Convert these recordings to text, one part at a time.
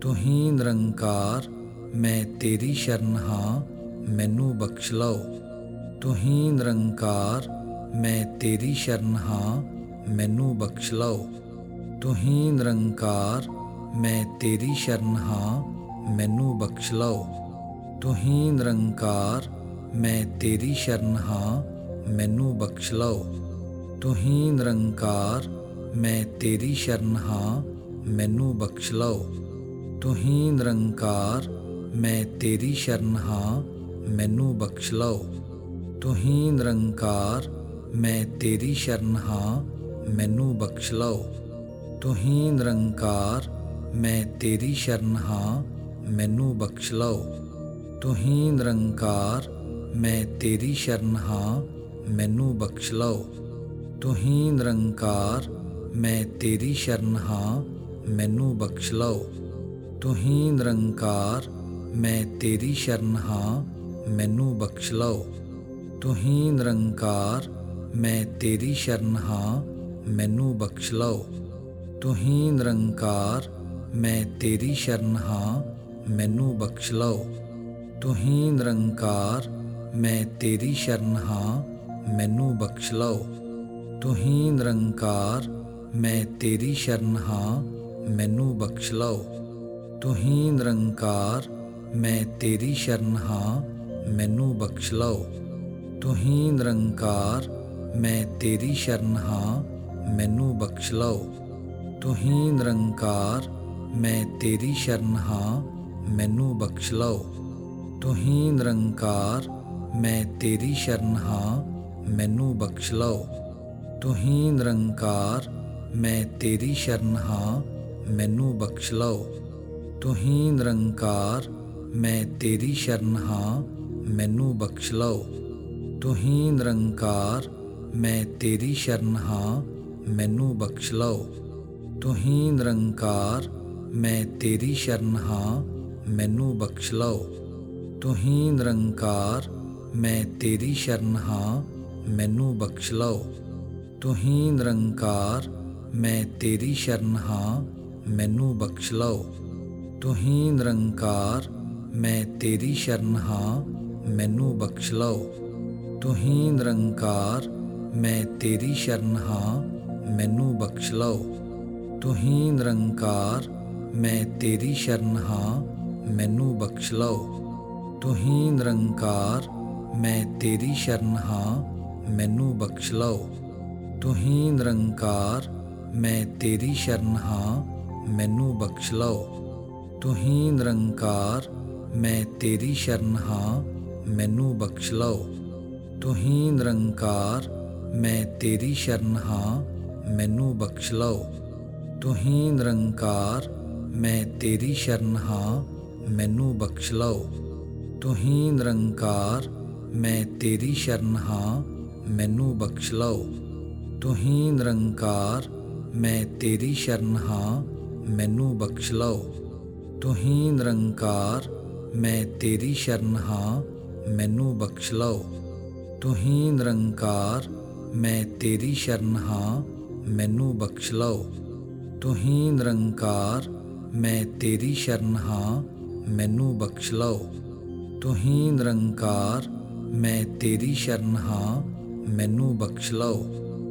ਤੁਹੀਂ ਨਿਰੰਕਾਰ ਮੈਂ ਤੇਰੀ ਸ਼ਰਨ ਹਾਂ, ਮੈਨੂੰ ਬਖਸ਼ ਲਓ। ਤੁਹੀਂ ਨਿਰੰਕਾਰ ਮੈਂ ਤੇਰੀ ਸ਼ਰਨ ਹਾਂ, ਮੈਨੂੰ ਬਖਸ਼ ਲਓ। ਤੁਹੀਂ ਨਿਰੰਕਾਰ ਮੈਂ ਤੇਰੀ ਸ਼ਰਨ ਹਾਂ, ਮੈਨੂੰ ਬਖਸ਼ ਲਓ। ਤੁਹੀਂ ਨਿਰੰਕਾਰ ਮੈਂ ਤੇਰੀ ਸ਼ਰਨ ਹਾਂ, ਮੈਨੂੰ ਬਖਸ਼ ਲਓ। ਤੁਹੀਂ ਨਿਰੰਕਾਰ ਮੈਂ ਤੇਰੀ ਸ਼ਰਨ ਹਾਂ, ਮੈਨੂੰ ਬਖਸ਼ ਲਓ। ਤੁਹੀਂ ਨਿਰੰਕਾਰ ਮੈਂ ਤੇਰੀ ਸ਼ਰਨ ਹਾਂ, ਮੈਨੂੰ ਬਖਸ਼ ਲਓ। ਤੁਹੀਂ ਨਿਰੰਕਾਰ ਮੈਂ ਤੇਰੀ ਸ਼ਰਨ ਹਾਂ, ਮੈਨੂੰ ਬਖਸ਼ ਲਓ। ਤੁਹੀਂ ਨਿਰੰਕਾਰ ਮੈਂ ਤੇਰੀ ਸ਼ਰਨ ਹਾਂ, ਮੈਨੂੰ ਬਖਸ਼ ਲਓ। ਤੁਹੀਂ ਨਿਰੰਕਾਰ ਮੈਂ ਤੇਰੀ ਸ਼ਰਨ ਹਾਂ, ਮੈਨੂੰ ਬਖਸ਼ ਲਓ। ਤੁਹੀਂ ਨਿਰੰਕਾਰ ਮੈਂ ਤੇਰੀ ਸ਼ਰਨ ਹਾਂ, ਮੈਨੂੰ ਬਖਸ਼ ਲਓ। ਤੁਹੀਂ ਨਿਰੰਕਾਰ ਮੈਂ ਤੇਰੀ ਸ਼ਰਨ ਹਾਂ, ਮੈਨੂੰ ਬਖਸ਼ ਲਓ। ਤੁਹੀਂ ਨਿਰੰਕਾਰ ਮੈਂ ਤੇਰੀ ਸ਼ਰਨ ਹਾਂ, ਮੈਨੂੰ ਬਖਸ਼ ਲਓ। ਤੁਹੀਂ ਨਿਰੰਕਾਰ ਮੈਂ ਤੇਰੀ ਸ਼ਰਨ ਹਾਂ, ਮੈਨੂੰ ਬਖਸ਼ ਲਓ। ਤੁਹੀਂ ਨਿਰੰਕਾਰ ਮੈਂ ਤੇਰੀ ਸ਼ਰਨ ਹਾਂ, ਮੈਨੂੰ ਬਖਸ਼ ਲਓ। ਤੁਹੀਂ ਨਿਰੰਕਾਰ ਮੈਂ ਤੇਰੀ ਸ਼ਰਨ ਹਾਂ, ਮੈਨੂੰ ਬਖਸ਼ ਲਓ। ਤੁਹੀਂ ਨਿਰੰਕਾਰ ਮੈਂ ਤੇਰੀ ਸ਼ਰਨ ਹਾਂ, ਮੈਨੂੰ ਬਖਸ਼ ਲਓ। ਤੁਹੀਂ ਨਿਰੰਕਾਰ ਮੈਂ ਤੇਰੀ ਸ਼ਰਨ ਹਾਂ, ਮੈਨੂੰ ਬਖਸ਼ ਲਓ। ਤੁਹੀਂ ਨਿਰੰਕਾਰ ਮੈਂ ਤੇਰੀ ਸ਼ਰਨ ਹਾਂ, ਮੈਨੂੰ ਬਖਸ਼ ਲਓ। ਤੁਹੀਂ ਨਿਰੰਕਾਰ ਮੈਂ ਤੇਰੀ ਸ਼ਰਨ ਹਾਂ, ਮੈਨੂੰ ਬਖਸ਼ ਲਓ। ਤੁਹੀਂ ਨਿਰੰਕਾਰ ਮੈਂ ਤੇਰੀ ਸ਼ਰਨ ਹਾਂ, ਮੈਨੂੰ ਬਖਸ਼ ਲਓ। ਤੁਹੀਂ ਨਿਰੰਕਾਰ ਮੈਂ ਤੇਰੀ ਸ਼ਰਨ ਹਾਂ, ਮੈਨੂੰ ਬਖਸ਼ ਲਓ। ਤੁਹੀਂ ਨਿਰੰਕਾਰ ਮੈਂ ਤੇਰੀ ਸ਼ਰਨ ਹਾਂ, ਮੈਨੂੰ ਬਖਸ਼ ਲਓ। ਤੁਹੀਂ ਨਿਰੰਕਾਰ ਮੈਂ ਤੇਰੀ ਸ਼ਰਨ ਹਾਂ, ਮੈਨੂੰ ਬਖਸ਼ ਲਓ। ਤੁਹੀਂ ਨਿਰੰਕਾਰ ਮੈਂ ਤੇਰੀ ਸ਼ਰਨ ਹਾਂ, ਮੈਨੂੰ ਬਖਸ਼ ਲਓ। ਤੁਹੀਂ ਨਿਰੰਕਾਰ ਮੈਂ ਤੇਰੀ ਸ਼ਰਨ ਹਾਂ, ਮੈਨੂੰ ਬਖਸ਼ ਲਓ। ਤੁਹੀਂ ਨਿਰੰਕਾਰ ਮੈਂ ਤੇਰੀ ਸ਼ਰਨ ਹਾਂ, ਮੈਨੂੰ ਬਖਸ਼ ਲਓ। ਤੁਹੀਂ ਨਿਰੰਕਾਰ ਮੈਂ ਤੇਰੀ ਸ਼ਰਨ ਹਾਂ, ਮੈਨੂੰ ਬਖਸ਼ ਲਓ। ਤੁਹੀਂ ਨਿਰੰਕਾਰ ਮੈਂ ਤੇਰੀ ਸ਼ਰਨ ਹਾਂ, ਮੈਨੂੰ ਬਖਸ਼ ਲਓ। ਤੁਹੀਂ ਨਿਰੰਕਾਰ ਮੈਂ ਤੇਰੀ ਸ਼ਰਨ ਹਾਂ, ਮੈਨੂੰ ਬਖਸ਼ ਲਓ। ਤੁਹੀਂ ਨਿਰੰਕਾਰ ਮੈਂ ਤੇਰੀ ਸ਼ਰਨ ਹਾਂ, ਮੈਨੂੰ ਬਖਸ਼ ਲਓ। ਤੁਹੀਂ ਨਿਰੰਕਾਰ ਮੈਂ ਤੇਰੀ ਸ਼ਰਨ ਹਾਂ, ਮੈਨੂੰ ਬਖਸ਼ ਲਓ। ਤੁਹੀਂ ਨਿਰੰਕਾਰ ਮੈਂ ਤੇਰੀ ਸ਼ਰਨ ਹਾਂ, ਮੈਨੂੰ ਬਖਸ਼ ਲਓ। ਤੁਹੀਂ ਨਿਰੰਕਾਰ ਮੈਂ ਤੇਰੀ ਸ਼ਰਨ ਹਾਂ, ਮੈਨੂੰ ਬਖਸ਼ ਲਓ। ਤੁਹੀਂ ਨਿਰੰਕਾਰ ਮੈਂ ਤੇਰੀ ਸ਼ਰਨ ਹਾਂ, ਮੈਨੂੰ ਬਖਸ਼ ਲਓ। ਤੁਹੀਂ ਨਿਰੰਕਾਰ ਮੈਂ ਤੇਰੀ ਸ਼ਰਨ ਹਾਂ, ਮੈਨੂੰ ਬਖਸ਼ ਲਓ। ਤੁਹੀਂ ਨਿਰੰਕਾਰ ਮੈਂ ਤੇਰੀ ਸ਼ਰਨ ਹਾਂ, ਮੈਨੂੰ ਬਖਸ਼ ਲਓ। ਤੁਹੀਂ ਨਿਰੰਕਾਰ ਮੈਂ ਤੇਰੀ ਸ਼ਰਨ ਹਾਂ, ਮੈਨੂੰ ਬਖਸ਼ ਲਓ। ਤੁਹੀਂ ਨਿਰੰਕਾਰ ਮੈਂ ਤੇਰੀ ਸ਼ਰਨ ਹਾਂ, ਮੈਨੂੰ ਬਖਸ਼ ਲਓ। ਤੁਹੀਂ ਨਿਰੰਕਾਰ ਮੈਂ ਤੇਰੀ ਸ਼ਰਨ ਹਾਂ, ਮੈਨੂੰ ਬਖਸ਼ ਲਓ।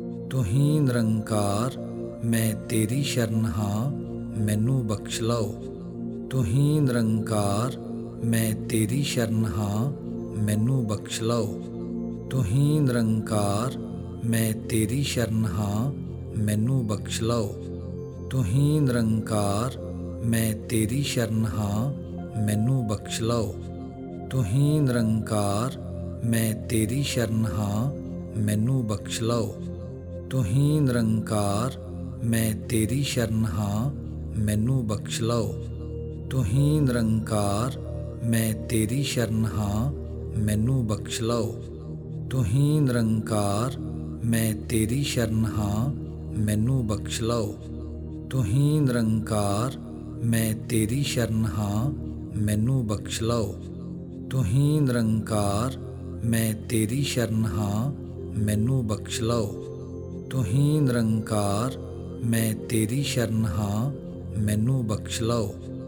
ਤੁਹੀਂ ਨਿਰੰਕਾਰ ਮੈਂ ਤੇਰੀ ਸ਼ਰਨ ਹਾਂ, ਮੈਨੂੰ ਬਖਸ਼ ਲਓ। ਤੁਹੀਂ ਨਿਰੰਕਾਰ ਮੈਂ ਤੇਰੀ ਸ਼ਰਨ ਹਾਂ, ਮੈਨੂੰ ਬਖਸ਼ ਲਓ। ਤੁਹੀਂ ਨਿਰੰਕਾਰ ਮੈਂ ਤੇਰੀ ਸ਼ਰਨ ਹਾਂ, ਮੈਨੂੰ ਬਖਸ਼ ਲਓ। ਤੁਹੀਂ ਨਿਰੰਕਾਰ ਮੈਂ ਤੇਰੀ ਸ਼ਰਨ ਹਾਂ, ਮੈਨੂੰ ਬਖਸ਼ ਲਓ। ਤੁਹੀਂ ਨਿਰੰਕਾਰ ਮੈਂ ਤੇਰੀ ਸ਼ਰਨ ਹਾਂ, ਮੈਨੂੰ ਬਖਸ਼ ਲਓ। ਤੁਹੀਂ ਨਿਰੰਕਾਰ ਮੈਂ ਤੇਰੀ ਸ਼ਰਨ ਹਾਂ, ਮੈਨੂੰ ਬਖਸ਼ ਲਓ। ਤੁਹੀਂ ਨਿਰੰਕਾਰ ਮੈਂ ਤੇਰੀ ਸ਼ਰਨ ਹਾਂ, ਮੈਨੂੰ ਬਖਸ਼ ਲਓ। ਤੁਹੀਂ ਨਿਰੰਕਾਰ ਮੈਂ ਤੇਰੀ ਸ਼ਰਨ ਹਾਂ, ਮੈਨੂੰ ਬਖਸ਼ ਲਓ। ਤੁਹੀਂ ਨਿਰੰਕਾਰ ਮੈਂ ਤੇਰੀ ਸ਼ਰਨ ਹਾਂ, ਮੈਨੂੰ ਬਖਸ਼ ਲਓ। ਤੁਹੀਂ ਨਿਰੰਕਾਰ ਮੈਂ ਤੇਰੀ ਸ਼ਰਨ ਹਾਂ, ਮੈਨੂੰ ਬਖਸ਼ ਲਓ। ਤੁਹੀਂ ਨਿਰੰਕਾਰ ਮੈਂ ਤੇਰੀ ਸ਼ਰਨ ਹਾਂ, ਮੈਨੂੰ ਬਖਸ਼ ਲਓ।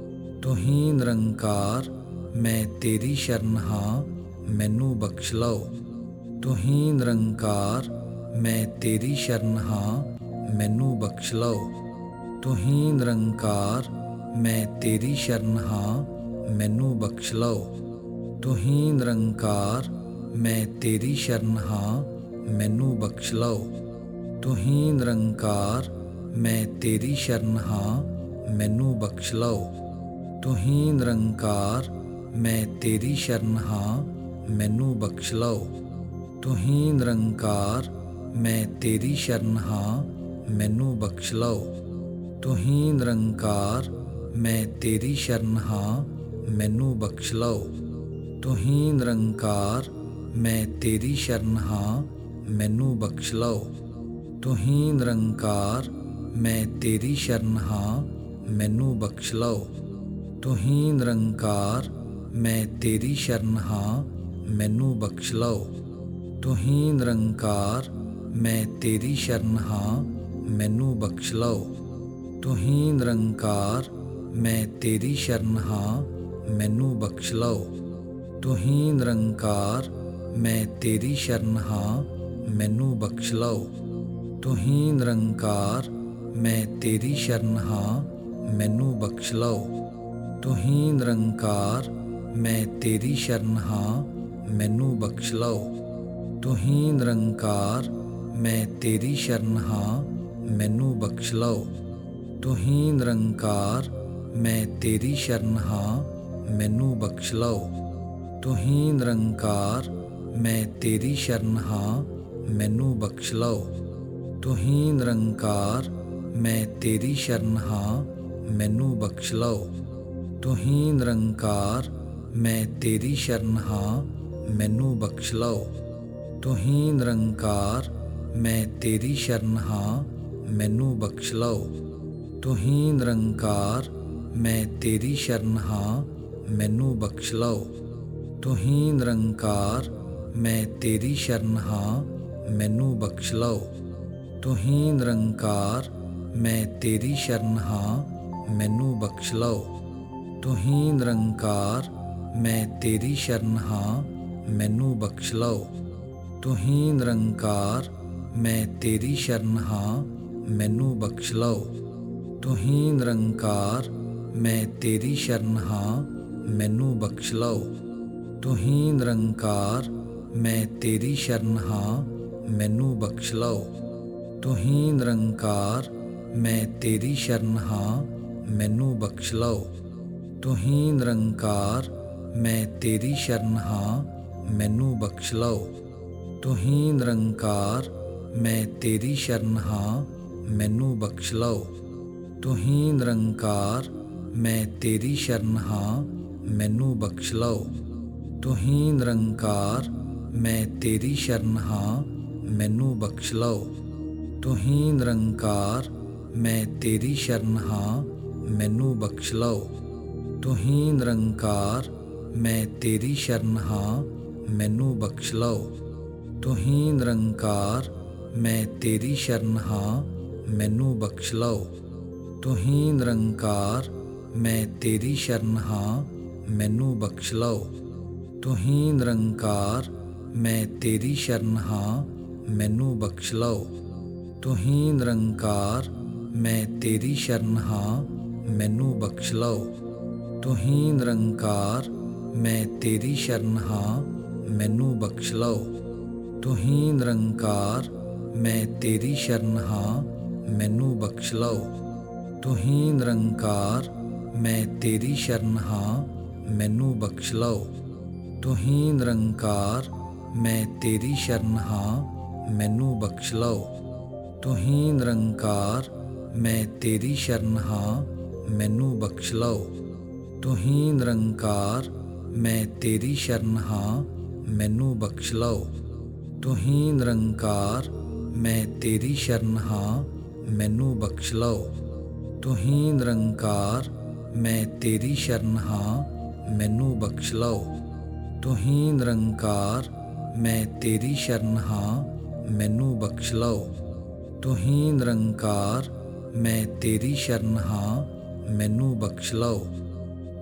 ਤੂੰ ਹੀ ਨਿਰੰਕਾਰ ਮੈਂ ਤੇਰੀ ਸ਼ਰਨ ਹਾਂ ਮੈਨੂੰ ਬਖਸ਼ ਲਓ। ਤੂੰ ਹੀ ਨਿਰੰਕਾਰ ਮੈਂ ਤੇਰੀ ਸ਼ਰਨ ਹਾਂ ਮੈਨੂੰ ਬਖਸ਼ ਲਓ। ਤੂੰ ਹੀ ਨਿਰੰਕਾਰ ਮੈਂ ਤੇਰੀ ਸ਼ਰਨ ਹਾਂ ਮੈਨੂੰ ਬਖਸ਼ ਲਓ। ਤੂੰ ਹੀ ਨਿਰੰਕਾਰ ਮੈਂ ਤੇਰੀ ਸ਼ਰਨ ਹਾਂ ਮੈਨੂੰ ਬਖਸ਼ ਲਓ। ਤੂੰ ਹੀ ਨਿਰੰਕਾਰ ਮੈਂ ਤੇਰੀ ਸ਼ਰਨ ਹਾਂ ਮੈਨੂੰ ਬਖਸ਼ ਲਓ। ਤੂੰ ਹੀ ਨਿਰੰਕਾਰ ਮੈਂ ਤੇਰੀ ਸ਼ਰਨ ਹਾਂ ਮੈਨੂੰ ਬਖਸ਼ ਲਓ। ਤੂੰ ਹੀ ਨਿਰੰਕਾਰ ਮੈਂ ਤੇਰੀ ਸ਼ਰਨ ਹਾਂ ਮੈਨੂੰ ਬਖਸ਼ ਲਓ। ਤੂੰ ਹੀ ਨਿਰੰਕਾਰ ਮੈਂ ਤੇਰੀ ਸ਼ਰਨ ਹਾਂ ਮੈਨੂੰ ਬਖਸ਼ ਲਓ। ਤੂੰ ਹੀ ਨਿਰੰਕਾਰ ਮੈਂ ਤੇਰੀ ਸ਼ਰਨ ਹਾਂ ਮੈਨੂੰ ਬਖਸ਼ ਲਓ। ਤੂੰ ਹੀ ਨਿਰੰਕਾਰ ਮੈਂ ਤੇਰੀ ਸ਼ਰਨ ਹਾਂ ਮੈਨੂੰ ਬਖਸ਼ ਲਓ। ਤੂੰ ਹੀ ਨਿਰੰਕਾਰ ਮੈਂ ਤੇਰੀ ਸ਼ਰਨ ਹਾਂ ਮੈਨੂੰ ਬਖਸ਼ ਲਓ। ਤੂੰ ਹੀ ਨਿਰੰਕਾਰ ਮੈਂ ਤੇਰੀ ਸ਼ਰਨ ਹਾਂ ਮੈਨੂੰ ਬਖਸ਼ ਲਓ। ਤੂੰ ਹੀ ਨਿਰੰਕਾਰ ਮੈਂ ਤੇਰੀ ਸ਼ਰਨ ਹਾਂ ਮੈਨੂੰ ਬਖਸ਼ ਲਓ। ਤੂੰ ਹੀ ਨਿਰੰਕਾਰ ਮੈਂ ਤੇਰੀ ਸ਼ਰਨ ਹਾਂ ਮੈਨੂੰ ਬਖਸ਼ ਲਓ। ਤੂੰ ਹੀ ਨਿਰੰਕਾਰ ਮੈਂ ਤੇਰੀ ਸ਼ਰਨ ਹਾਂ ਮੈਨੂੰ ਬਖਸ਼ ਲਓ। ਤੂੰ ਹੀ ਨਿਰੰਕਾਰ ਮੈਂ ਤੇਰੀ ਸ਼ਰਨ ਹਾਂ ਮੈਨੂੰ ਬਖਸ਼ ਲਓ। ਤੂੰ ਹੀ ਨਿਰੰਕਾਰ ਮੈਂ ਤੇਰੀ ਸ਼ਰਨ ਹਾਂ ਮੈਨੂੰ ਬਖਸ਼ ਲਓ। ਤੂੰ ਹੀ ਨਿਰੰਕਾਰ ਮੈਂ ਤੇਰੀ ਸ਼ਰਨ ਹਾਂ ਮੈਨੂੰ ਬਖਸ਼ ਲਓ। ਤੂੰ ਹੀ ਨਿਰੰਕਾਰ ਮੈਂ ਤੇਰੀ ਸ਼ਰਨ ਹਾਂ ਮੈਨੂੰ ਬਖਸ਼ ਲਓ। ਤੂੰ ਹੀ ਨਿਰੰਕਾਰ ਮੈਂ ਤੇਰੀ ਸ਼ਰਨ ਹਾਂ ਮੈਨੂੰ ਬਖਸ਼ ਲਓ। ਤੂੰ ਹੀ ਨਿਰੰਕਾਰ ਮੈਂ ਤੇਰੀ ਸ਼ਰਨ ਹਾਂ ਮੈਨੂੰ ਬਖਸ਼ ਲਓ। ਤੂੰ ਹੀ ਨਿਰੰਕਾਰ ਮੈਂ ਤੇਰੀ ਸ਼ਰਨ ਹਾਂ ਮੈਨੂੰ ਬਖਸ਼ ਲਓ। ਤੂੰ ਹੀ ਨਿਰੰਕਾਰ ਮੈਂ ਤੇਰੀ ਸ਼ਰਨ ਹਾਂ ਮੈਨੂੰ ਬਖਸ਼ ਲਓ। ਤੂੰ ਹੀ ਨਿਰੰਕਾਰ ਮੈਂ ਤੇਰੀ ਸ਼ਰਨ ਹਾਂ ਮੈਨੂੰ ਬਖਸ਼ ਲਓ। ਤੂੰ ਹੀ ਨਿਰੰਕਾਰ ਮੈਂ ਤੇਰੀ ਸ਼ਰਨ ਹਾਂ ਮੈਨੂੰ ਬਖਸ਼ ਲਓ। ਤੂੰ ਹੀ ਨਿਰੰਕਾਰ ਮੈਂ ਤੇਰੀ ਸ਼ਰਨ ਹਾਂ ਮੈਨੂੰ ਬਖਸ਼ ਲਓ। ਤੂੰ ਹੀ ਨਿਰੰਕਾਰ ਮੈਂ ਤੇਰੀ ਸ਼ਰਨ ਹਾਂ ਮੈਨੂੰ ਬਖਸ਼ ਲਓ। ਤੂੰ ਹੀ ਨਿਰੰਕਾਰ ਮੈਂ ਤੇਰੀ ਸ਼ਰਨ ਹਾਂ ਮੈਨੂੰ ਬਖਸ਼ ਲਓ। ਤੂੰ ਹੀ ਨਿਰੰਕਾਰ ਮੈਂ ਤੇਰੀ ਸ਼ਰਨ ਹਾਂ ਮੈਨੂੰ ਬਖਸ਼ ਲਓ। ਤੂੰ ਹੀ ਨਿਰੰਕਾਰ ਮੈਂ ਤੇਰੀ ਸ਼ਰਨ ਹਾਂ ਮੈਨੂੰ ਬਖਸ਼ ਲਓ। ਤੂੰ ਹੀ ਨਿਰੰਕਾਰ ਮੈਂ ਤੇਰੀ ਸ਼ਰਨ ਹਾਂ ਮੈਨੂੰ ਬਖਸ਼ ਲਓ। ਤੂੰ ਹੀ ਨਿਰੰਕਾਰ ਮੈਂ ਤੇਰੀ ਸ਼ਰਨ ਹਾਂ ਮੈਨੂੰ ਬਖਸ਼ ਲਓ। ਤੂੰ ਹੀ ਨਿਰੰਕਾਰ ਮੈਂ ਤੇਰੀ ਸ਼ਰਨ ਹਾਂ ਮੈਨੂੰ ਬਖਸ਼ ਲਓ। ਤੂੰ ਹੀ ਨਿਰੰਕਾਰ ਮੈਂ ਤੇਰੀ ਸ਼ਰਨ ਹਾਂ ਮੈਨੂੰ ਬਖਸ਼ ਲਓ। ਤੂੰ ਹੀ ਨਿਰੰਕਾਰ ਮੈਂ ਤੇਰੀ ਸ਼ਰਨ ਹਾਂ ਮੈਨੂੰ ਬਖਸ਼ ਲਓ। ਤੂੰ ਹੀ ਨਿਰੰਕਾਰ ਮੈਂ ਤੇਰੀ ਸ਼ਰਨ ਹਾਂ ਮੈਨੂੰ ਬਖਸ਼ ਲਓ। ਤੂੰ ਹੀ ਨਿਰੰਕਾਰ ਮੈਂ ਤੇਰੀ ਸ਼ਰਨ ਹਾਂ ਮੈਨੂੰ ਬਖਸ਼ ਲਓ। ਤੂੰ ਹੀ ਨਿਰੰਕਾਰ ਮੈਂ ਤੇਰੀ ਸ਼ਰਨ ਹਾਂ ਮੈਨੂੰ ਬਖਸ਼ ਲਓ। ਤੂੰ ਹੀ ਨਿਰੰਕਾਰ ਮੈਂ ਤੇਰੀ ਸ਼ਰਨ ਹਾਂ ਮੈਨੂੰ ਬਖਸ਼ ਲਓ। ਤੂੰ ਹੀ ਨਿਰੰਕਾਰ ਮੈਂ ਤੇਰੀ ਸ਼ਰਨ ਹਾਂ ਮੈਨੂੰ ਬਖਸ਼ ਲਓ। ਤੂੰ ਹੀ ਨਿਰੰਕਾਰ ਮੈਂ ਤੇਰੀ ਸ਼ਰਨ ਹਾਂ ਮੈਨੂੰ ਬਖਸ਼ ਲਓ। ਤੂੰ ਹੀ ਨਿਰੰਕਾਰ ਮੈਂ ਤੇਰੀ ਸ਼ਰਨ ਹਾਂ ਮੈਨੂੰ ਬਖਸ਼ ਲਓ। ਤੂੰ ਹੀ ਨਿਰੰਕਾਰ ਮੈਂ ਤੇਰੀ ਸ਼ਰਨ ਹਾਂ ਮੈਨੂੰ ਬਖਸ਼ ਲਓ। ਤੂੰ ਹੀ ਨਿਰੰਕਾਰ ਮੈਂ ਤੇਰੀ ਸ਼ਰਨ ਹਾਂ ਮੈਨੂੰ ਬਖਸ਼ ਲਓ। ਤੂੰ ਹੀ ਨਿਰੰਕਾਰ ਮੈਂ ਤੇਰੀ ਸ਼ਰਨ ਹਾਂ ਮੈਨੂੰ ਬਖਸ਼ ਲਓ। ਤੂੰ ਹੀ ਨਿਰੰਕਾਰ ਮੈਂ ਤੇਰੀ ਸ਼ਰਨ ਹਾਂ ਮੈਨੂੰ ਬਖਸ਼ ਲਓ। ਤੂੰ ਹੀ ਨਿਰੰਕਾਰ ਮੈਂ ਤੇਰੀ ਸ਼ਰਨ ਹਾਂ ਮੈਨੂੰ ਬਖਸ਼ ਲਓ। ਤੂੰ ਹੀ ਨਿਰੰਕਾਰ ਮੈਂ ਤੇਰੀ ਸ਼ਰਨ ਹਾਂ ਮੈਨੂੰ ਬਖਸ਼ ਲਓ। ਤੂੰ ਹੀ ਨਿਰੰਕਾਰ ਮੈਂ ਤੇਰੀ ਸ਼ਰਨ ਹਾਂ ਮੈਨੂੰ ਬਖਸ਼ ਲਓ। ਤੂੰ ਹੀ ਨਿਰੰਕਾਰ ਮੈਂ ਤੇਰੀ ਸ਼ਰਨ ਹਾਂ ਮੈਨੂੰ ਬਖਸ਼ ਲਓ।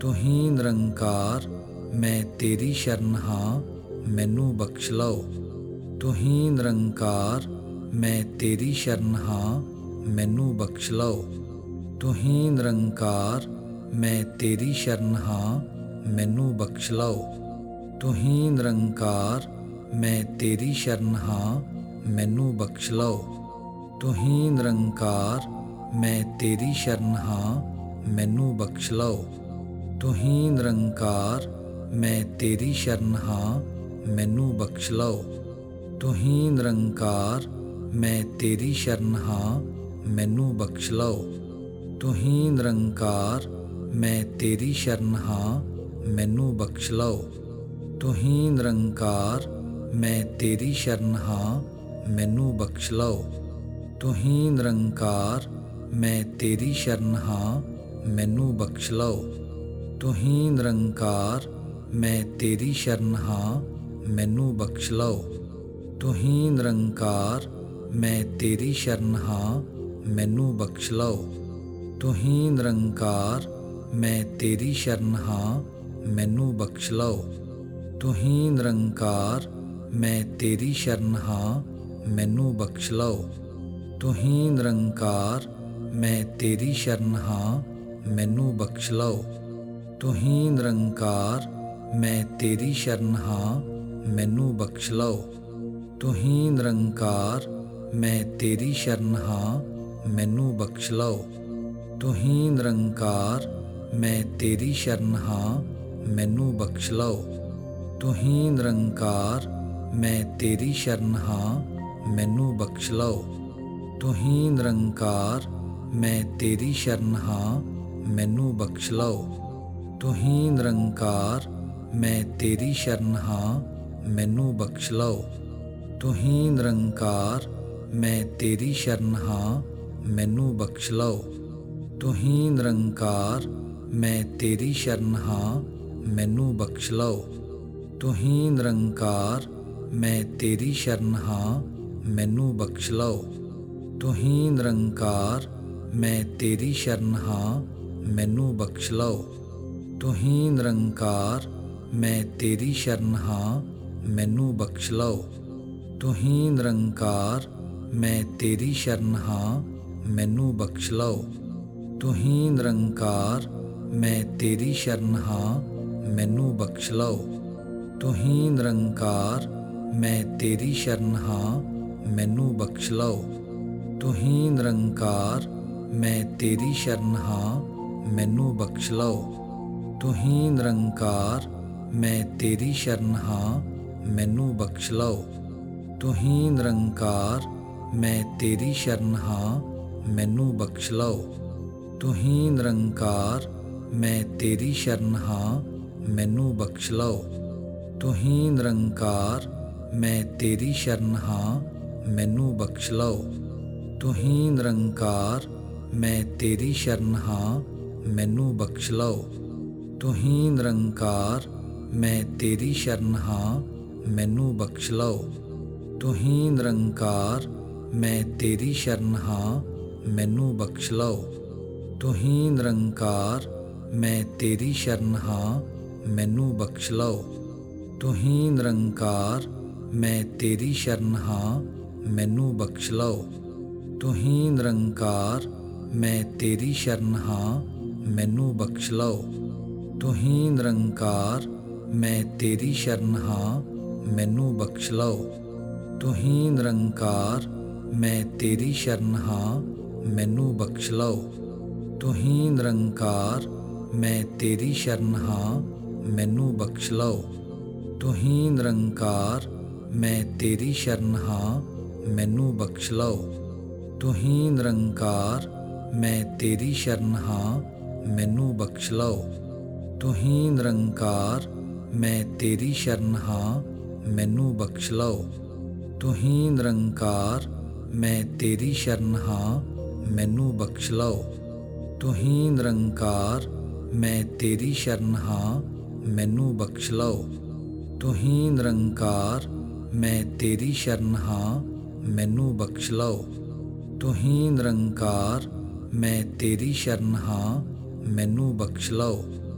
ਤੂੰ ਹੀ ਨਿਰੰਕਾਰ ਮੈਂ ਤੇਰੀ ਸ਼ਰਨ ਹਾਂ ਮੈਨੂੰ ਬਖਸ਼ ਲਓ। ਤੂੰ ਹੀ ਨਿਰੰਕਾਰ ਮੈਂ ਤੇਰੀ ਸ਼ਰਨ ਹਾਂ ਮੈਨੂੰ ਬਖਸ਼ ਲਓ। ਤੂੰ ਹੀ ਨਿਰੰਕਾਰ ਮੈਂ ਤੇਰੀ ਸ਼ਰਨ ਹਾਂ ਮੈਨੂੰ ਬਖਸ਼ ਲਓ। ਤੂੰ ਹੀ ਨਿਰੰਕਾਰ ਮੈਂ ਤੇਰੀ ਸ਼ਰਨ ਹਾਂ ਮੈਨੂੰ ਬਖਸ਼ ਲਓ। ਤੂੰ ਹੀ ਨਿਰੰਕਾਰ ਮੈਂ ਤੇਰੀ ਸ਼ਰਨ ਹਾਂ ਮੈਨੂੰ ਬਖਸ਼ ਲਓ। ਤੂੰ ਹੀ ਨਿਰੰਕਾਰ ਮੈਂ ਤੇਰੀ ਸ਼ਰਨ ਹਾਂ ਮੈਨੂੰ ਬਖਸ਼ ਲਓ। ਤੂੰ ਹੀ ਨਿਰੰਕਾਰ ਮੈਂ ਤੇਰੀ ਸ਼ਰਨ ਹਾਂ ਮੈਨੂੰ ਬਖਸ਼ ਲਓ। ਤੂੰ ਹੀ ਨਿਰੰਕਾਰ ਮੈਂ ਤੇਰੀ ਸ਼ਰਨ ਹਾਂ ਮੈਨੂੰ ਬਖਸ਼ ਲਓ। ਤੂੰ ਹੀ ਨਿਰੰਕਾਰ ਮੈਂ ਤੇਰੀ ਸ਼ਰਨ ਹਾਂ ਮੈਨੂੰ ਬਖਸ਼ ਲਓ। ਤੂੰ ਹੀ ਨਿਰੰਕਾਰ ਮੈਂ ਤੇਰੀ ਸ਼ਰਨ ਹਾਂ ਮੈਨੂੰ ਬਖਸ਼ ਲਓ। ਤੂੰ ਹੀ ਨਿਰੰਕਾਰ ਮੈਂ ਤੇਰੀ ਸ਼ਰਨ ਹਾਂ ਮੈਨੂੰ ਬਖਸ਼ ਲਓ। ਤੂੰ ਹੀ ਨਿਰੰਕਾਰ ਮੈਂ ਤੇਰੀ ਸ਼ਰਨ ਹਾਂ ਮੈਨੂੰ ਬਖਸ਼ ਲਓ। ਤੂੰ ਹੀ ਨਿਰੰਕਾਰ ਮੈਂ ਤੇਰੀ ਸ਼ਰਨ ਹਾਂ ਮੈਨੂੰ ਬਖਸ਼ ਲਓ। ਤੂੰ ਹੀ ਨਿਰੰਕਾਰ ਮੈਂ ਤੇਰੀ ਸ਼ਰਨ ਹਾਂ ਮੈਨੂੰ ਬਖਸ਼ ਲਓ। ਤੂੰ ਹੀ ਨਿਰੰਕਾਰ ਮੈਂ ਤੇਰੀ ਸ਼ਰਨ ਹਾਂ ਮੈਨੂੰ ਬਖਸ਼ ਲਓ। ਤੂੰ ਹੀ ਨਿਰੰਕਾਰ ਮੈਂ ਤੇਰੀ ਸ਼ਰਨ ਹਾਂ ਮੈਨੂੰ ਬਖਸ਼ ਲਓ। ਤੂੰ ਹੀ ਨਿਰੰਕਾਰ ਮੈਂ ਤੇਰੀ ਸ਼ਰਨ ਹਾਂ ਮੈਨੂੰ ਬਖਸ਼ ਲਓ। ਤੂੰ ਹੀ ਨਿਰੰਕਾਰ ਮੈਂ ਤੇਰੀ ਸ਼ਰਨ ਹਾਂ ਮੈਨੂੰ ਬਖਸ਼ ਲਓ। ਤੂੰ ਹੀ ਨਿਰੰਕਾਰ ਮੈਂ ਤੇਰੀ ਸ਼ਰਨ ਹਾਂ ਮੈਨੂੰ ਬਖਸ਼ ਲਓ। ਤੂੰ ਹੀ ਨਿਰੰਕਾਰ ਮੈਂ ਤੇਰੀ ਸ਼ਰਨ ਹਾਂ ਮੈਨੂੰ ਬਖਸ਼ ਲਓ। ਤੂੰ ਹੀ ਨਿਰੰਕਾਰ ਮੈਂ ਤੇਰੀ ਸ਼ਰਨ ਹਾਂ ਮੈਨੂੰ ਬਖਸ਼ ਲਓ। ਤੂੰ ਹੀ ਨਿਰੰਕਾਰ ਮੈਂ ਤੇਰੀ ਸ਼ਰਨ ਹਾਂ ਮੈਨੂੰ ਬਖਸ਼ ਲਓ। ਤੂੰ ਹੀ ਨਿਰੰਕਾਰ ਮੈਂ ਤੇਰੀ ਸ਼ਰਨ ਹਾਂ ਮੈਨੂੰ ਬਖਸ਼ ਲਓ। ਤੂੰ ਹੀ ਨਿਰੰਕਾਰ ਮੈਂ ਤੇਰੀ ਸ਼ਰਨ ਹਾਂ ਮੈਨੂੰ ਬਖਸ਼ ਲਓ। ਤੂੰ ਹੀ ਨਿਰੰਕਾਰ ਮੈਂ ਤੇਰੀ ਸ਼ਰਨ ਹਾਂ ਮੈਨੂੰ ਬਖਸ਼ ਲਓ। ਤੂੰ ਹੀ ਨਿਰੰਕਾਰ ਮੈਂ ਤੇਰੀ ਸ਼ਰਨ ਹਾਂ ਮੈਨੂੰ ਬਖਸ਼ ਲਓ। ਤੂੰ ਹੀ ਨਿਰੰਕਾਰ ਮੈਂ ਤੇਰੀ ਸ਼ਰਨ ਹਾਂ ਮੈਨੂੰ ਬਖਸ਼ ਲਓ। ਤੂੰ ਹੀ ਨਿਰੰਕਾਰ ਮੈਂ ਤੇਰੀ ਸ਼ਰਨ ਹਾਂ ਮੈਨੂੰ ਬਖਸ਼ ਲਓ। ਤੂੰ ਹੀ ਨਿਰੰਕਾਰ ਮੈਂ ਤੇਰੀ ਸ਼ਰਨ ਹਾਂ ਮੈਨੂੰ ਬਖਸ਼ ਲਓ। ਤੂੰ ਹੀ ਨਿਰੰਕਾਰ ਮੈਂ ਤੇਰੀ ਸ਼ਰਨ ਹਾਂ ਮੈਨੂੰ ਬਖਸ਼ ਲਓ। ਤੂੰ ਹੀ ਨਿਰੰਕਾਰ ਮੈਂ ਤੇਰੀ ਸ਼ਰਨ ਹਾਂ ਮੈਨੂੰ ਬਖਸ਼ ਲਓ। ਤੂੰ ਹੀ ਨਿਰੰਕਾਰ ਮੈਂ ਤੇਰੀ ਸ਼ਰਨ ਹਾਂ ਮੈਨੂੰ ਬਖਸ਼ ਲਓ। ਤੂੰ ਹੀ ਨਿਰੰਕਾਰ ਮੈਂ ਤੇਰੀ ਸ਼ਰਨ ਹਾਂ ਮੈਨੂੰ ਬਖਸ਼ ਲਓ। ਤੂੰ ਹੀ ਨਿਰੰਕਾਰ ਮੈਂ ਤੇਰੀ ਸ਼ਰਨ ਹਾਂ ਮੈਨੂੰ ਬਖਸ਼ ਲਓ। ਤੂੰ ਹੀ ਨਿਰੰਕਾਰ ਮੈਂ ਤੇਰੀ ਸ਼ਰਨ ਹਾਂ ਮੈਨੂੰ ਬਖਸ਼ ਲਓ। ਤੂੰ ਹੀ ਨਿਰੰਕਾਰ ਮੈਂ ਤੇਰੀ ਸ਼ਰਨ ਹਾਂ ਮੈਨੂੰ ਬਖਸ਼ ਲਓ। ਤੂੰ ਹੀ ਨਿਰੰਕਾਰ ਮੈਂ ਤੇਰੀ ਸ਼ਰਨ ਹਾਂ ਮੈਨੂੰ ਬਖਸ਼ ਲਓ। ਤੂੰ ਹੀ ਨਿਰੰਕਾਰ ਮੈਂ ਤੇਰੀ ਸ਼ਰਨ ਹਾਂ ਮੈਨੂੰ ਬਖਸ਼ ਲਓ। ਤੂੰ ਹੀ ਨਿਰੰਕਾਰ ਮੈਂ ਤੇਰੀ ਸ਼ਰਨ ਹਾਂ ਮੈਨੂੰ ਬਖਸ਼ ਲਓ। ਤੂੰ ਹੀ ਨਿਰੰਕਾਰ ਮੈਂ ਤੇਰੀ ਸ਼ਰਨ ਹਾਂ ਮੈਨੂੰ ਬਖਸ਼ ਲਓ। ਤੂੰ ਹੀ ਨਿਰੰਕਾਰ ਮੈਂ ਤੇਰੀ ਸ਼ਰਨ ਹਾਂ ਮੈਨੂੰ ਬਖਸ਼ ਲਓ। ਤੂੰ ਹੀ ਨਿਰੰਕਾਰ ਮੈਂ ਤੇਰੀ ਸ਼ਰਨ ਹਾਂ ਮੈਨੂੰ ਬਖਸ਼ ਲਓ। ਤੂੰ ਹੀ ਨਿਰੰਕਾਰ ਮੈਂ ਤੇਰੀ ਸ਼ਰਨ ਹਾਂ ਮੈਨੂੰ ਬਖਸ਼ ਲਓ। ਤੂੰ ਹੀ ਨਿਰੰਕਾਰ ਮੈਂ ਤੇਰੀ ਸ਼ਰਨ ਹਾਂ ਮੈਨੂੰ ਬਖਸ਼ ਲਓ। ਤੂੰ ਹੀ ਨਿਰੰਕਾਰ ਮੈਂ ਤੇਰੀ ਸ਼ਰਨ ਹਾਂ ਮੈਨੂੰ ਬਖਸ਼ ਲਓ। ਤੂੰ ਹੀ ਨਿਰੰਕਾਰ ਮੈਂ ਤੇਰੀ ਸ਼ਰਨ ਹਾਂ ਮੈਨੂੰ ਬਖਸ਼ ਲਓ। ਤੂੰ ਹੀ ਨਿਰੰਕਾਰ ਮੈਂ ਤੇਰੀ ਸ਼ਰਨ ਹਾਂ ਮੈਨੂੰ ਬਖਸ਼ ਲਓ। ਤੂੰ ਹੀ ਨਿਰੰਕਾਰ ਮੈਂ ਤੇਰੀ ਸ਼ਰਨ ਹਾਂ ਮੈਨੂੰ ਬਖਸ਼ ਲਓ। ਤੂੰ ਹੀ ਨਿਰੰਕਾਰ ਮੈਂ ਤੇਰੀ ਸ਼ਰਨ ਹਾਂ ਮੈਨੂੰ ਬਖਸ਼ ਲਓ। ਤੂੰ ਹੀ ਨਿਰੰਕਾਰ ਮੈਂ ਤੇਰੀ ਸ਼ਰਨ ਹਾਂ ਮੈਨੂੰ ਬਖਸ਼ ਲਓ।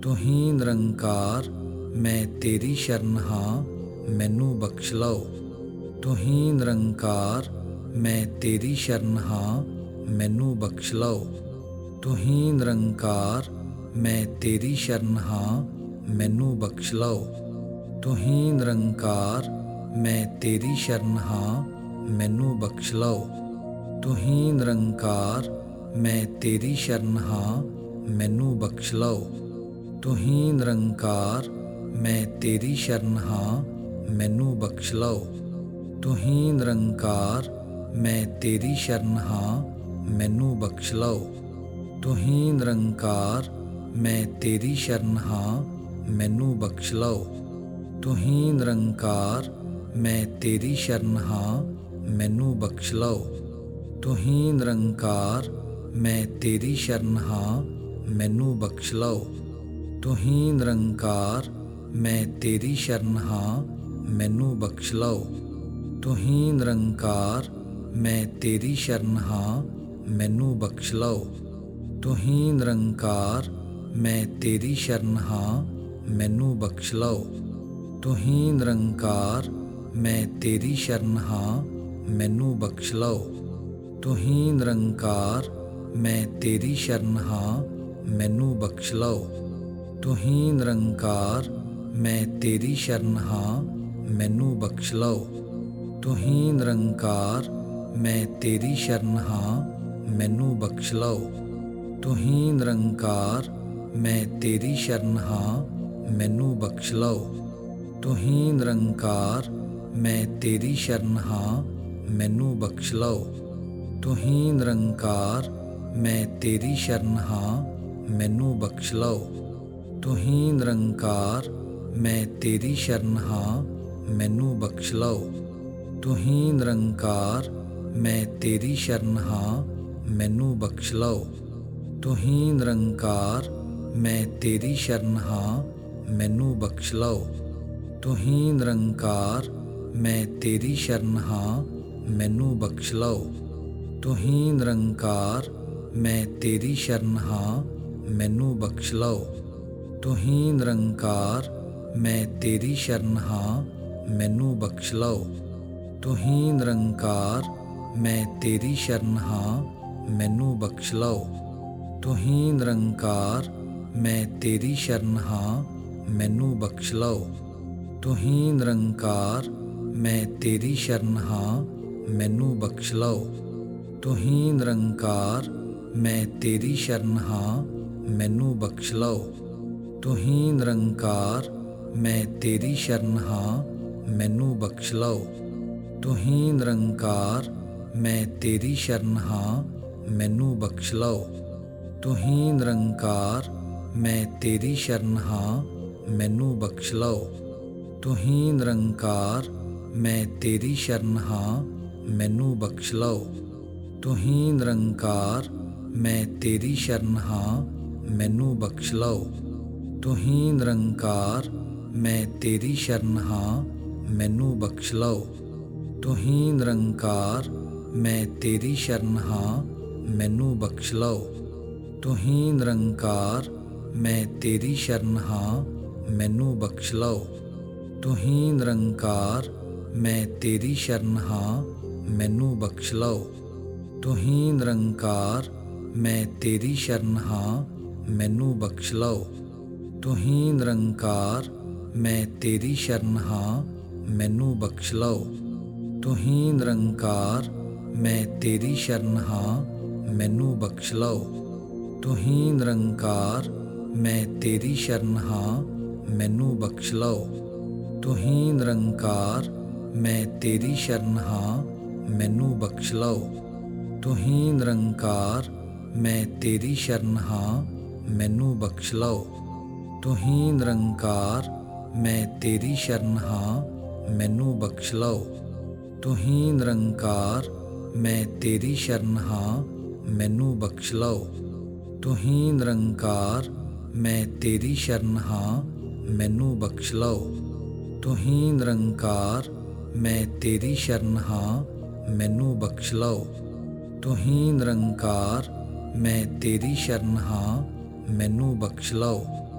ਤੂੰ ਹੀ ਨਿਰੰਕਾਰ ਮੈਂ ਤੇਰੀ ਸ਼ਰਨ ਹਾਂ ਮੈਨੂੰ ਬਖਸ਼ ਲਓ। ਤੂੰ ਹੀ ਨਿਰੰਕਾਰ ਮੈਂ ਤੇਰੀ ਸ਼ਰਨ ਹਾਂ ਮੈਨੂੰ ਬਖਸ਼ ਲਓ। ਤੂੰ ਹੀ ਨਿਰੰਕਾਰ ਮੈਂ ਤੇਰੀ ਸ਼ਰਨ ਹਾਂ ਮੈਨੂੰ ਬਖਸ਼ ਲਓ। ਤੂੰ ਹੀ ਨਿਰੰਕਾਰ ਮੈਂ ਤੇਰੀ ਸ਼ਰਨ ਹਾਂ ਮੈਨੂੰ ਬਖਸ਼ ਲਓ। ਤੂੰ ਹੀ ਨਿਰੰਕਾਰ ਮੈਂ ਤੇਰੀ ਸ਼ਰਨ ਹਾਂ ਮੈਨੂੰ ਬਖਸ਼ ਲਓ। ਤੂੰ ਹੀ ਨਿਰੰਕਾਰ ਮੈਂ ਤੇਰੀ ਸ਼ਰਨ ਹਾਂ ਮੈਨੂੰ ਬਖਸ਼ ਲਓ। ਤੂੰ ਹੀ ਨਿਰੰਕਾਰ ਮੈਂ ਤੇਰੀ ਸ਼ਰਨ ਹਾਂ ਮੈਨੂੰ ਬਖਸ਼ ਲਓ। ਤੂੰ ਹੀ ਨਿਰੰਕਾਰ ਮੈਂ ਤੇਰੀ ਸ਼ਰਨ ਹਾਂ ਮੈਨੂੰ ਬਖਸ਼ ਲਓ। ਤੂੰ ਹੀ ਨਿਰੰਕਾਰ ਮੈਂ ਤੇਰੀ ਸ਼ਰਨ ਹਾਂ ਮੈਨੂੰ ਬਖਸ਼ ਲਓ। ਤੂੰ ਹੀ ਨਿਰੰਕਾਰ ਮੈਂ ਤੇਰੀ ਸ਼ਰਨ ਹਾਂ ਮੈਨੂੰ ਬਖਸ਼ ਲਓ। ਤੂੰ ਹੀ ਨਿਰੰਕਾਰ ਮੈਂ ਤੇਰੀ ਸ਼ਰਨ ਹਾਂ ਮੈਨੂੰ ਬਖਸ਼ ਲਓ। ਤੂੰ ਹੀ ਨਿਰੰਕਾਰ ਮੈਂ ਤੇਰੀ ਸ਼ਰਨ ਹਾਂ ਮੈਨੂੰ ਬਖਸ਼ ਲਓ। ਤੂੰ ਹੀ ਨਿਰੰਕਾਰ ਮੈਂ ਤੇਰੀ ਸ਼ਰਨ ਹਾਂ ਮੈਨੂੰ ਬਖਸ਼ ਲਓ। ਤੂੰ ਹੀ ਨਿਰੰਕਾਰ ਮੈਂ ਤੇਰੀ ਸ਼ਰਨ ਹਾਂ ਮੈਨੂੰ ਬਖਸ਼ ਲਓ। ਤੂੰ ਹੀ ਨਿਰੰਕਾਰ ਮੈਂ ਤੇਰੀ ਸ਼ਰਨ ਹਾਂ ਮੈਨੂੰ ਬਖਸ਼ ਲਓ। ਤੂੰ ਹੀ ਨਿਰੰਕਾਰ ਮੈਂ ਤੇਰੀ ਸ਼ਰਨ ਹਾਂ ਮੈਨੂੰ ਬਖਸ਼ ਲਓ। ਤੂੰ ਹੀ ਨਿਰੰਕਾਰ ਮੈਂ ਤੇਰੀ ਸ਼ਰਨ ਹਾਂ ਮੈਨੂੰ ਬਖਸ਼ ਲਓ। ਤੂੰ ਹੀ ਨਿਰੰਕਾਰ ਮੈਂ ਤੇਰੀ ਸ਼ਰਨ ਹਾਂ ਮੈਨੂੰ ਬਖਸ਼ ਲਓ। ਤੂੰ ਹੀ ਨਿਰੰਕਾਰ ਮੈਂ ਤੇਰੀ ਸ਼ਰਨ ਹਾਂ ਮੈਨੂੰ ਬਖਸ਼ ਲਓ। ਤੂੰ ਹੀ ਨਿਰੰਕਾਰ ਮੈਂ ਤੇਰੀ ਸ਼ਰਨ ਹਾਂ ਮੈਨੂੰ ਬਖਸ਼ ਲਓ। ਤੂੰ ਹੀ ਨਿਰੰਕਾਰ ਮੈਂ ਤੇਰੀ ਸ਼ਰਨ ਹਾਂ ਮੈਨੂੰ ਬਖਸ਼ ਲਓ। ਤੂੰ ਹੀ ਨਿਰੰਕਾਰ ਮੈਂ ਤੇਰੀ ਸ਼ਰਨ ਹਾਂ ਮੈਨੂੰ ਬਖਸ਼ ਲਓ। ਤੂੰ ਹੀ ਨਿਰੰਕਾਰ ਮੈਂ ਤੇਰੀ ਸ਼ਰਨ ਹਾਂ ਮੈਨੂੰ ਬਖਸ਼ ਲਓ। ਤੂੰ ਹੀ ਨਿਰੰਕਾਰ ਮੈਂ ਤੇਰੀ ਸ਼ਰਨ ਹਾਂ ਮੈਨੂੰ ਬਖਸ਼ ਲਓ। ਤੂੰ ਹੀ ਨਿਰੰਕਾਰ ਮੈਂ ਤੇਰੀ ਸ਼ਰਨ ਹਾਂ ਮੈਨੂੰ ਬਖਸ਼ ਲਓ। ਤੂੰ ਹੀ ਨਿਰੰਕਾਰ ਮੈਂ ਤੇਰੀ ਸ਼ਰਨ ਹਾਂ ਮੈਨੂੰ ਬਖਸ਼ ਲਓ। ਤੂੰ ਹੀ ਨਿਰੰਕਾਰ ਮੈਂ ਤੇਰੀ ਸ਼ਰਨ ਹਾਂ ਮੈਨੂੰ ਬਖਸ਼ ਲਓ। ਤੂੰ ਹੀ ਨਿਰੰਕਾਰ ਮੈਂ ਤੇਰੀ ਸ਼ਰਨ ਹਾਂ ਮੈਨੂੰ ਬਖਸ਼ ਲਓ। ਤੂੰ ਹੀ ਨਿਰੰਕਾਰ ਮੈਂ ਤੇਰੀ ਸ਼ਰਨ ਹਾਂ ਮੈਨੂੰ ਬਖਸ਼ ਲਓ। ਤੂੰ ਹੀ ਨਿਰੰਕਾਰ ਮੈਂ ਤੇਰੀ ਸ਼ਰਨ ਹਾਂ ਮੈਨੂੰ ਬਖਸ਼ ਲਓ। ਤੂੰ ਹੀ ਨਿਰੰਕਾਰ ਮੈਂ ਤੇਰੀ ਸ਼ਰਨ ਹਾਂ ਮੈਨੂੰ ਬਖਸ਼ ਲਓ। ਤੂੰ ਹੀ ਨਿਰੰਕਾਰ ਮੈਂ ਤੇਰੀ ਸ਼ਰਨ ਹਾਂ ਮੈਨੂੰ ਬਖਸ਼ ਲਓ। ਤੂੰ ਹੀ ਨਿਰੰਕਾਰ ਮੈਂ ਤੇਰੀ ਸ਼ਰਨ ਹਾਂ ਮੈਨੂੰ ਬਖਸ਼ ਲਓ। ਤੂੰ ਹੀ ਨਿਰੰਕਾਰ ਮੈਂ ਤੇਰੀ ਸ਼ਰਨ ਹਾਂ ਮੈਨੂੰ ਬਖਸ਼ ਲਓ। ਤੂੰ ਹੀ ਨਿਰੰਕਾਰ ਮੈਂ ਤੇਰੀ ਸ਼ਰਨ ਹਾਂ ਮੈਨੂੰ ਬਖਸ਼ ਲਓ। ਤੂੰ ਹੀ ਨਿਰੰਕਾਰ ਮੈਂ ਤੇਰੀ ਸ਼ਰਨ ਹਾਂ ਮੈਨੂੰ ਬਖਸ਼ ਲਓ। ਤੂੰ ਹੀ ਨਿਰੰਕਾਰ ਮੈਂ ਤੇਰੀ ਸ਼ਰਨ ਹਾਂ ਮੈਨੂੰ ਬਖਸ਼ ਲਓ। ਤੂੰ ਹੀ ਨਿਰੰਕਾਰ ਮੈਂ ਤੇਰੀ ਸ਼ਰਨ ਹਾਂ ਮੈਨੂੰ ਬਖਸ਼ ਲਓ। ਤੂੰ ਹੀ ਨਿਰੰਕਾਰ ਮੈਂ ਤੇਰੀ ਸ਼ਰਨ ਹਾਂ ਮੈਨੂੰ ਬਖਸ਼ ਲਓ। ਤੂੰ ਹੀ ਨਿਰੰਕਾਰ ਮੈਂ ਤੇਰੀ ਸ਼ਰਨ ਹਾਂ ਮੈਨੂੰ ਬਖਸ਼ ਲਓ। ਤੂੰ ਹੀ ਨਿਰੰਕਾਰ ਮੈਂ ਤੇਰੀ ਸ਼ਰਨ ਹਾਂ ਮੈਨੂੰ ਬਖਸ਼ ਲਓ। ਤੂੰ ਹੀ ਨਿਰੰਕਾਰ ਮੈਂ ਤੇਰੀ ਸ਼ਰਨ ਹਾਂ ਮੈਨੂੰ ਬਖਸ਼ ਲਓ। ਤੂੰ ਹੀ ਨਿਰੰਕਾਰ ਮੈਂ ਤੇਰੀ ਸ਼ਰਨ ਹਾਂ ਮੈਨੂੰ ਬਖਸ਼ ਲਓ। ਤੂੰ ਹੀ ਨਿਰੰਕਾਰ ਮੈਂ ਤੇਰੀ ਸ਼ਰਨ ਹਾਂ ਮੈਨੂੰ ਬਖਸ਼ ਲਓ। ਤੂੰ ਹੀ ਨਿਰੰਕਾਰ ਮੈਂ ਤੇਰੀ ਸ਼ਰਨ ਹਾਂ ਮੈਨੂੰ ਬਖਸ਼ ਲਓ। ਤੂੰ ਹੀ ਨਿਰੰਕਾਰ ਮੈਂ ਤੇਰੀ ਸ਼ਰਨ ਹਾਂ ਮੈਨੂੰ ਬਖਸ਼ ਲਓ। ਤੂੰ ਹੀ ਨਿਰੰਕਾਰ ਮੈਂ ਤੇਰੀ ਸ਼ਰਨ ਹਾਂ ਮੈਨੂੰ ਬਖਸ਼ ਲਓ। ਤੂੰ ਹੀ ਨਿਰੰਕਾਰ ਮੈਂ ਤੇਰੀ ਸ਼ਰਨ ਹਾਂ ਮੈਨੂੰ ਬਖਸ਼ ਲਓ। ਤੂੰ ਹੀ ਨਿਰੰਕਾਰ ਮੈਂ ਤੇਰੀ ਸ਼ਰਨ ਹਾਂ ਮੈਨੂੰ ਬਖਸ਼ ਲਓ। ਤੂੰ ਹੀ ਨਿਰੰਕਾਰ ਮੈਂ ਤੇਰੀ ਸ਼ਰਨ ਹਾਂ ਮੈਨੂੰ ਬਖਸ਼ ਲਓ।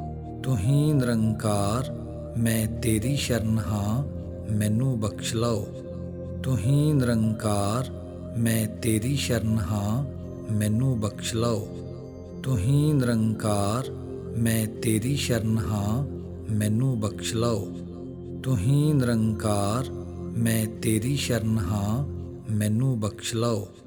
ਤੂੰ ਹੀ ਨਿਰੰਕਾਰ, ਮੈਂ ਤੇਰੀ ਸ਼ਰਨ ਹਾਂ, ਮੈਨੂੰ ਬਖਸ਼ ਲਓ। ਤੂੰ ਹੀ ਨਿਰੰਕਾਰ, ਮੈਂ ਤੇਰੀ ਸ਼ਰਨ ਹਾਂ, ਮੈਨੂੰ ਬਖਸ਼ ਲਓ। ਤੂੰ ਹੀ ਨਿਰੰਕਾਰ, ਮੈਂ ਤੇਰੀ ਸ਼ਰਨ ਹਾਂ, ਮੈਨੂੰ ਬਖਸ਼ ਲਓ। ਤੂੰ ਹੀ ਨਿਰੰਕਾਰ, ਮੈਂ ਤੇਰੀ ਸ਼ਰਨ ਹਾਂ, ਮੈਨੂੰ ਬਖਸ਼ ਲਓ।